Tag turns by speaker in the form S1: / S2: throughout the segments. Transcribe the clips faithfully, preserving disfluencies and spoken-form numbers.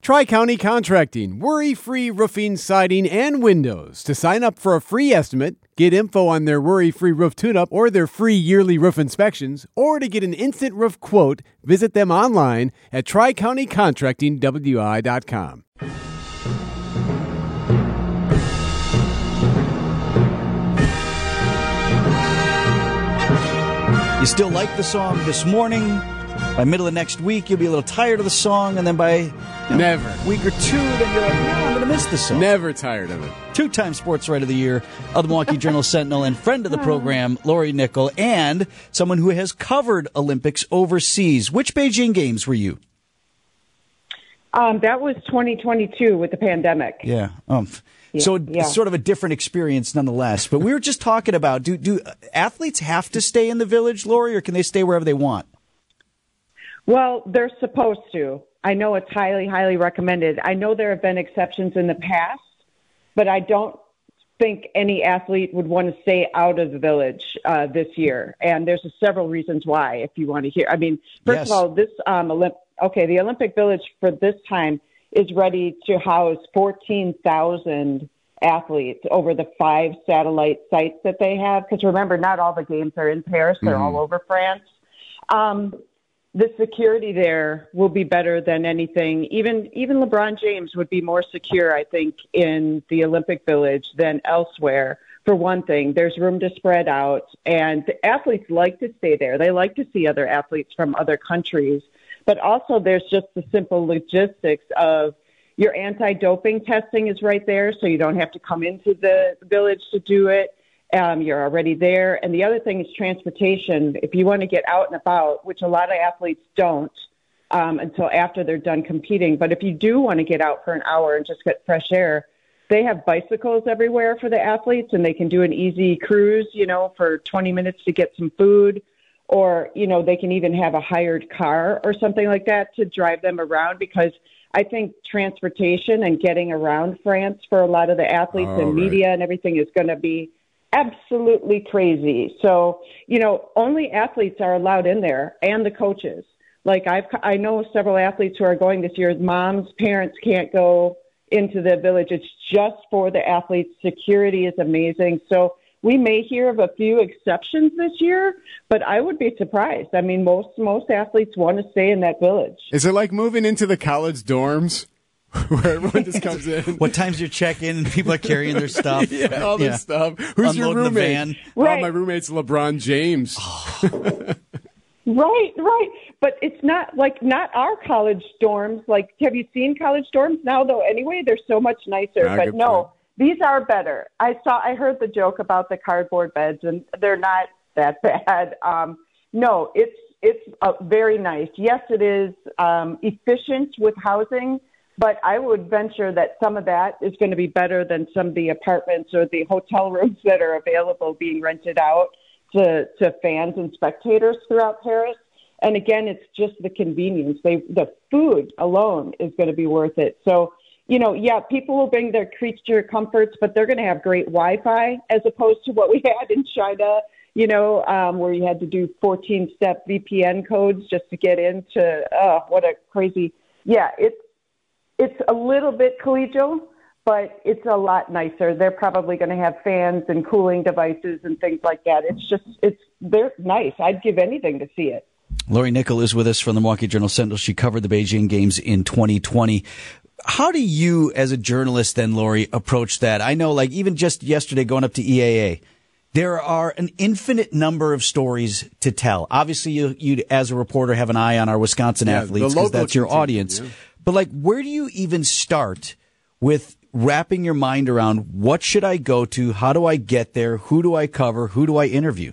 S1: Tri-County Contracting, worry-free roofing, siding, and windows. To sign up for a free estimate, get info on their worry-free roof tune-up or their free yearly roof inspections, or to get an instant roof quote, visit them online at tri county contracting w i dot com.
S2: You still like the song this morning? By middle of next week, you'll be a little tired of the song, and then by you know,
S1: Never.
S2: a week or two, then you're like, no, I'm going to miss this song.
S1: Never tired of it.
S2: Two-time Sports Writer of the Year of the Milwaukee Journal-Sentinel and friend of the program, Lori Nickel, and someone who has covered Olympics overseas. Which Beijing Games were you?
S3: Um, that was twenty twenty-two with the pandemic.
S2: Yeah. Um,
S3: Yeah,
S2: so
S3: yeah.
S2: it's sort of a different experience nonetheless. But we were just talking about, do, do athletes have to stay in the village, Lori, or can they stay wherever they want?
S3: Well, they're supposed to. I know it's highly, highly recommended. I know there have been exceptions in the past, but I don't think any athlete would want to stay out of the village uh, this year. And there's several reasons why, if you want to hear. I mean, first
S2: Yes.
S3: of all, this um, Olymp- okay, the Olympic Village for this time is ready to house fourteen thousand athletes over the five satellite sites that they have. Because remember, not all the games are in Paris. They're
S2: Mm-hmm.
S3: all over France. Um, the security there will be better than anything. Even even LeBron James would be more secure, I think, in the Olympic Village than elsewhere. For one thing, there's room to spread out, and the athletes like to stay there. They like to see other athletes from other countries. But also there's just the simple logistics of your anti-doping testing is right there, so you don't have to come into the village to do it. Um, you're already there. And the other thing is transportation. If you want to get out and about, which a lot of athletes don't um, until after they're done competing. But if you do want to get out for an hour and just get fresh air, they have bicycles everywhere for the athletes, and they can do an easy cruise, you know, for twenty minutes to get some food. Or, you know, they can even have a hired car or something like that to drive them around, because I think transportation and getting around France for a lot of the athletes
S1: Oh,
S3: and
S1: right.
S3: media and everything is going to be absolutely crazy. So, you know, only athletes are allowed in there, and the coaches. Like I've, I know several athletes who are going this year. Moms, parents can't go into the village. It's just for the athletes. Security is amazing. So we may hear of a few exceptions this year, but I would be surprised. I mean, most most athletes want to stay in that village.
S1: Is it like moving into the college dorms where everyone just comes in?
S2: What time's your check-in and people are carrying their stuff?
S1: Yeah, all this
S2: Yeah.
S1: stuff. Who's your
S2: Unloading the
S1: roommate?
S2: van.
S1: Oh,
S3: Right.
S1: my roommate's LeBron James.
S3: Right, right. But it's not like not our college dorms. Like, have you seen college dorms now, though? Anyway, they're so much nicer.
S1: Ah,
S3: but
S1: good
S3: no,
S1: point.
S3: these are better. I saw, I heard the joke about the cardboard beds, and they're not that bad. Um, no, it's it's uh, very nice. Yes, it is um, efficient with housing, but I would venture that some of that is going to be better than some of the apartments or the hotel rooms that are available being rented out to, to fans and spectators throughout Paris. And again, it's just the convenience. They, the food alone is going to be worth it. So, you know, yeah, people will bring their creature comforts, but they're going to have great Wi-Fi as opposed to what we had in China, you know, um, where you had to do fourteen-step V P N codes just to get into, uh, what a crazy, yeah, it's, it's a little bit collegial, but it's a lot nicer. They're probably going to have fans and cooling devices and things like that. It's just, it's, they're nice. I'd give anything to see it.
S2: Lori Nickel is with us from the Milwaukee Journal-Sentinel. She covered the Beijing Games in twenty twenty. How do you, as a journalist then, Lori, approach that? I know, like, even just yesterday going up to E A A, there are an infinite number of stories to tell. Obviously, you, you as a reporter, have an eye on our Wisconsin
S1: Yeah,
S2: athletes
S1: the
S2: because
S1: local
S2: that's your
S1: contingent,
S2: audience.
S1: yeah.
S2: But, like, where do you even start with wrapping your mind around what should I go to? How do I get there? Who do I cover? Who do I interview?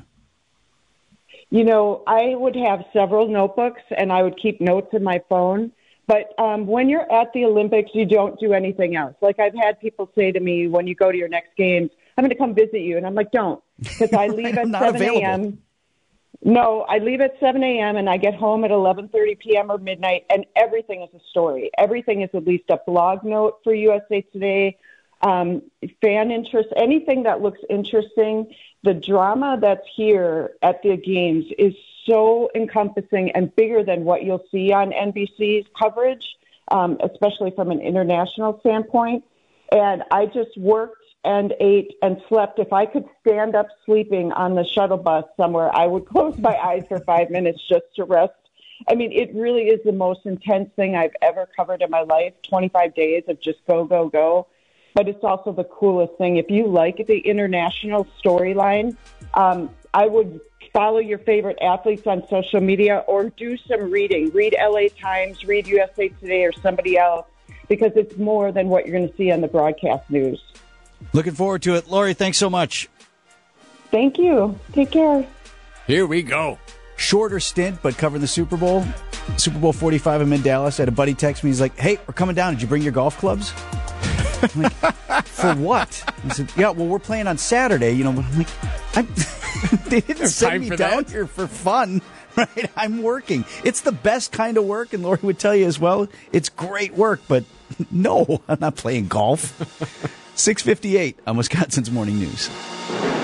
S3: You know, I would have several notebooks, and I would keep notes in my phone. But um, when you're at the Olympics, you don't do anything else. Like, I've had people say to me, when you go to your next games, I'm going to come visit you. And I'm like, don't, because I leave at
S2: Not
S3: seven
S2: available.
S3: a.m. No, I leave at seven a.m. and I get home at eleven thirty p.m. or midnight, and everything is a story. Everything is at least a blog note for U S A Today, um, fan interest, anything that looks interesting. The drama that's here at the games is so encompassing and bigger than what you'll see on N B C's coverage. um, especially from an international standpoint. And I just worked and ate and slept. If I could stand up sleeping on the shuttle bus somewhere, I would close my eyes for five minutes just to rest. I mean, it really is the most intense thing I've ever covered in my life, twenty-five days of just go, go, go. But it's also the coolest thing. If you like the international storyline, um, I would follow your favorite athletes on social media or do some reading. Read L A Times, read U S A Today or somebody else, because it's more than what you're going to see on the broadcast news.
S2: Looking forward to it. Lori, thanks so much.
S3: Thank you. Take care.
S1: Here we go.
S2: Shorter stint, but covering the Super Bowl. Super Bowl forty-five, I'm in Dallas. I had a buddy text me. He's like, hey, we're coming down. Did you bring your golf clubs? I'm like, for what? He said, yeah, well, we're playing on Saturday. You know, but I'm like, I'm they didn't send me down
S1: that?
S2: here for fun. Right? I'm working. It's the best kind of work, and Lori would tell you as well. It's great work, but no, I'm not playing golf. six fifty-eight on Wisconsin's Morning News.